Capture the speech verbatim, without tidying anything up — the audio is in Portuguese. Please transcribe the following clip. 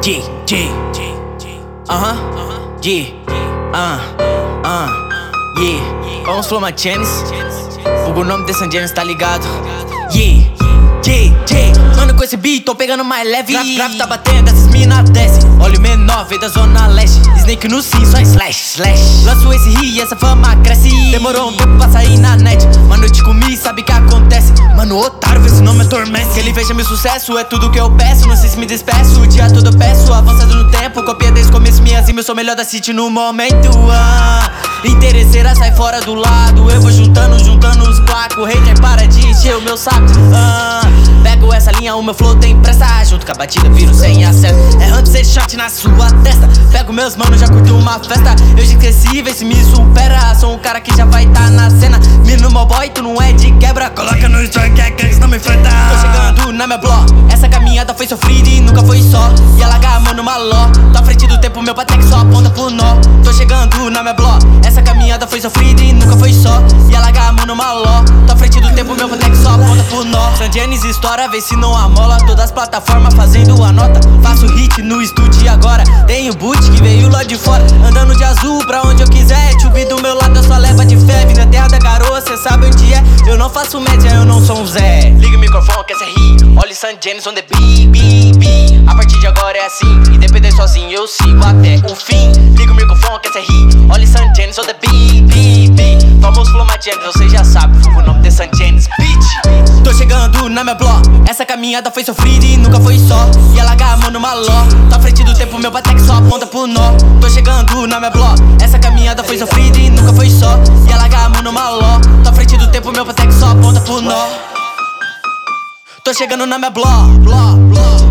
G, G, aham, G, ah, ah, yeah. Vamos Flow James, o nome de San James, tá ligado? Yeah, G, G. Mano, com esse beat tô pegando mais leve. Grave, grave tá batendo, essas mina desce. Olha o menor, veio da zona leste. Snake no sim, só slash, slash. Lanço esse ri e essa fama cresce. Demorou um tempo pra sair na net. Mano, eu te comi, sabe que acontece. Mano, otário, esse nome é tormento. Que ele veja meu sucesso, é tudo que eu peço. Não sei se me despeço, o dia todo eu peço. Avançado no tempo, copia desde o começo minhas rimas. Eu sou melhor da city no momento. ah. Interesseira sai fora do lado. Eu vou juntando, juntando os placos. Hater para de encher o meu saco. ah. Pego essa linha, o meu flow tem pressa. Junto com a batida, viro sem acesso. É antes ser shot na sua testa. Pego meus manos, já curti uma festa. Eu já esqueci, vê se me supera. Sou um cara que já vai tá na cena. Mino meu boy, tu não é de quebra. Coloca no story que é que eles não me enfrentam. Tô chegando na minha block. Essa caminhada foi sofrida e nunca foi só. E alagar a mão no maló. Tô à frente do tempo, meu patek só aponta pro nó. Tô chegando na minha block. Essa caminhada foi sofrida e nunca foi só. E alagar a mão no maló. Tô à frente do tempo, meu patek só aponta pro nó. San James estoura, vê se não amola. Todas as plataformas fazendo a nota. Faço hit no estúdio agora. Tenho boot que veio lá de fora. Andando de azul pra onde eu quiser. Chubi do meu lado, eu só leva de fé. Vim na terra da garoa, cê sabe onde é. Eu não faço média, eu não sou um Zé. Liga o microfone, quer ser ri. Olha San James on the beat, beat, beat. A partir de agora é assim. Independente sozinho, eu sigo até o fim. Liga o microfone, quer ser ri. Olha San James on the beat, beat, beat. Famoso Flow James, você já sabe. O nome de San James, bitch. Tô chegando na minha block. Essa caminhada foi sofrida e nunca foi só. E alagar a mão no maló. Tô à frente do tempo, meu patek só aponta pro nó. Tô chegando na minha block. Essa caminhada foi sofrida e nunca foi só. E alagar a mão no maló. Tô à frente do tempo, meu patek só aponta pro nó. Tô chegando na minha block, block, block.